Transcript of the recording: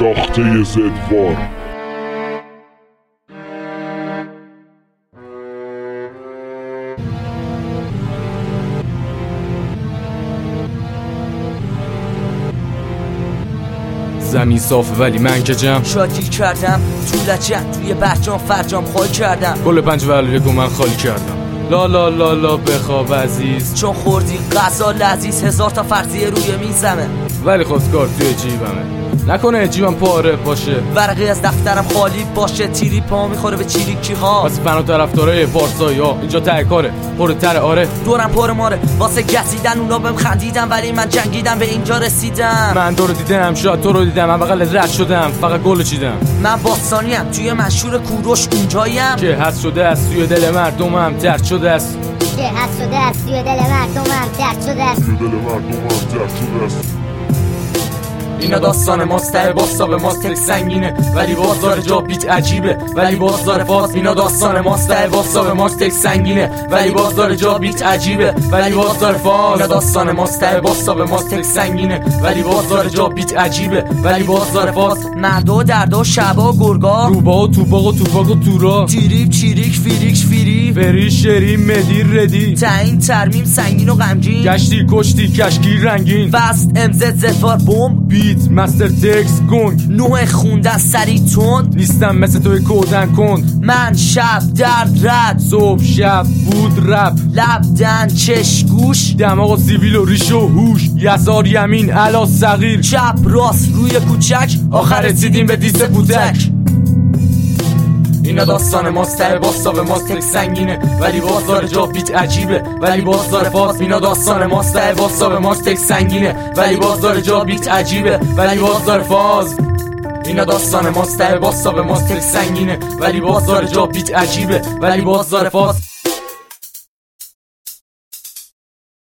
ساخته زدوار. زمین صافه ولی من که جمع شادی کردم تو لجن، توی برجام فرجام خواهی کردم. گل 5 من خالی کردم. لا لا لا لا بخواب عزیز، چون خوردی غذا لذیذ، 1000 تا فرضیه روی میزمه ولی خودکار توی جیبمه. نکنه جیبم پاره باشه، ورقی از دفترم خالی باشه، تیری پا میخوره به چیریکی ها. واسه فنا طرفدارای بارسایی ها اینجا ته کاره پر تره. آره دورم پر ماره واسه گسیدن، اونا بهم خندیدن ولی من جنگیدم به اینجا رسیدم. من تو رو دیدم شاید تو رو دیدم، من بغل رد شدم فقط گل چیدم. من باستانیم توی مشهور کوروش اونجایم که حس شده است توی دل مردمم درد شده است، که حس شده است توی دل مردمم درد شده است، توی دل مردمم درد شده است. اینا داستان ماست، ته باستاب ماست، تک سنگینه ولی بازار جا بیت عجیبه، ولی بازار فاز. اینا داستان ماست، ته باستاب ماست، تک سنگینه ولی بازار جا بیت عجیبه، ولی بازار فاز. اینا داستان ماست، ته باستاب ماست، تک سنگینه ولی بازار جا بیت عجیبه، ولی بازار فاز. مردا و دردا و شبا و گرگا، روبا و توباق و توپاق و تورا، تیریب چیریک فیریکش فیری، فری شری مدیر ردی، تعیین ترمیم سنگین و غمگین، گشتی کشتی کشکی رنگین، فست امزد زدوار بوم بیت مستر تکس گنگ، نوع خوندن سری تند، نیستم مثل توی کودن کند. من شب درد رد، صبح شب بود رب، لب دن چش گوش، دماغ و سیبیل و ریش و هوش، یسار یمین علا صغیر، چپ راست روی کوچک، آخر رسیدیم به دیس بوتک. اینا داستان ماست، ته باستاب ماست، تک سنگینه ولی بازار جا بیت عجیبه، ولی بازار فاز. اینا داستان ماست، ته باستاب ماست، تک سنگینه ولی بازار جا بیت عجیبه، ولی بازار فاز. اینا داستان ماست، ته باستاب ماست، تک سنگینه ولی بازار جا بیت عجیبه، ولی بازار فاز.